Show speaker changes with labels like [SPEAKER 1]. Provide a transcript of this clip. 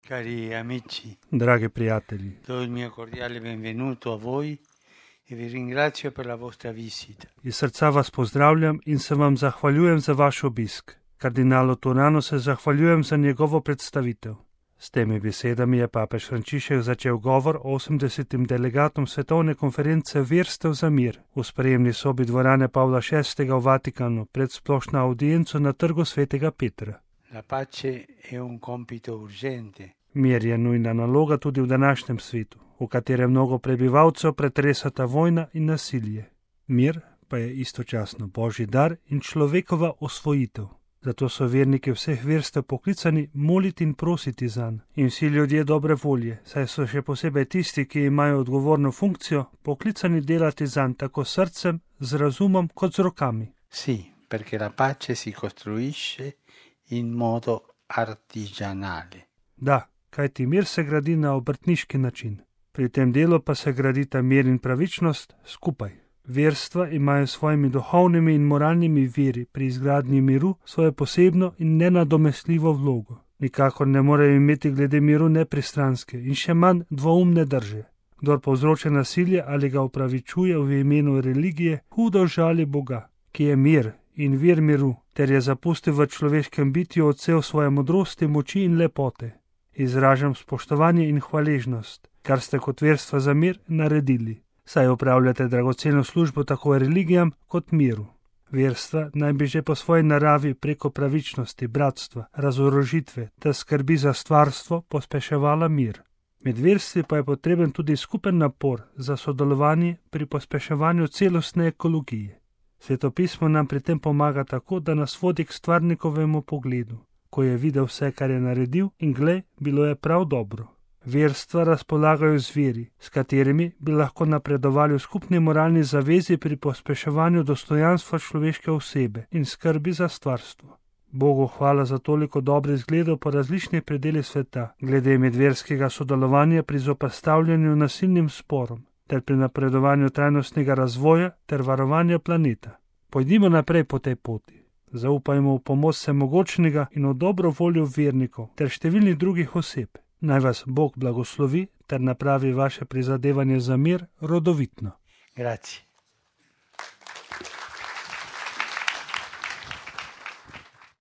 [SPEAKER 1] Cari amici,
[SPEAKER 2] Dragi prijatelji,
[SPEAKER 1] do il mio cordiale benvenuto a voi e vi ringrazio per la vostra visita.
[SPEAKER 2] iz srca vas pozdravljam in se vam zahvaljujem za vaš obisk. Kardinalu Turanu se zahvaljujem za njegovo predstavitev. S temi besedami je papež Frančišek začel govor 80. delegatom Svetovne konference Verstev za mir v sprejemni sobi dvorane Pavla VI. V Vatikanu pred splošno audienco na trgu svetega Petra.
[SPEAKER 1] La pace è un compito urgente.
[SPEAKER 2] Mir je nujna naloga tudi v današnjem svetu, v katerem mnogo prebivalcev pretresata vojna in nasilje. Mir pa je istočasno božji dar in človekova osvojitev. Zato so verniki vseh verstev poklicani moliti in prositi zanj. In vsi ljudje dobre volje, saj so še posebej tisti, ki imajo odgovorno funkcijo, poklicani delati zanj tako s srcem, z razumom kot z rokami.
[SPEAKER 1] Sì, perché la pace si costruisce in modo artigianale.
[SPEAKER 2] Da, kajti mir se gradi na obrtniški način. Pri tem delu pa se gradita mir in pravičnost skupaj. Verstva imajo s svojimi duhovnimi in moralnimi viri pri izgradnji miru svojo posebno in nenadomestljivo vlogo. Nikakor ne morejo imeti glede miru nepristranske in še manj dvoumne drže. Kdor povzroča nasilje ali ga upravičuje v imenu religije, hudo žali Boga, ki je mir in vir miru, ter je zapustil v človeškem bitju odsev svoje modrosti, moči in lepote. Izražam spoštovanje in hvaležnost, kar ste kot verstva za mir naredili. Saj upravljate dragoceno službo tako religijam kot miru. Verstva naj bi že po svoji naravi preko pravičnosti, bratstva, razorožitve ter skrbi za stvarstvo pospeševala mir. Med verstvi pa je potreben tudi skupen napor za sodelovanje pri pospeševanju celostne ekologije. Svetopismo nam pri tem pomaga tako, da nas vodi k stvarnikovemu pogledu, ko je videl vse, kar je naredil in glej, bilo je prav dobro. Verstva razpolagajo z viri, s katerimi bi lahko napredovali v skupni moralni zavezi pri pospeševanju dostojanstva človeške osebe in skrbi za stvarstvo. Bogu hvala za toliko dobrih zgledov po različnih predelih sveta, glede medverskega sodelovanja pri zoperstavljanju nasilnim sporom, ter pri napredovanju trajnostnega razvoja ter varovanja planeta. Pojdimo naprej po tej poti. Zaupajmo v pomoč vsemogočnega in v dobro voljo vernikov ter številnih drugih oseb. Naj vas Bog blagoslovi ter napravi vaše prizadevanje za mir rodovitno.
[SPEAKER 1] Grazie.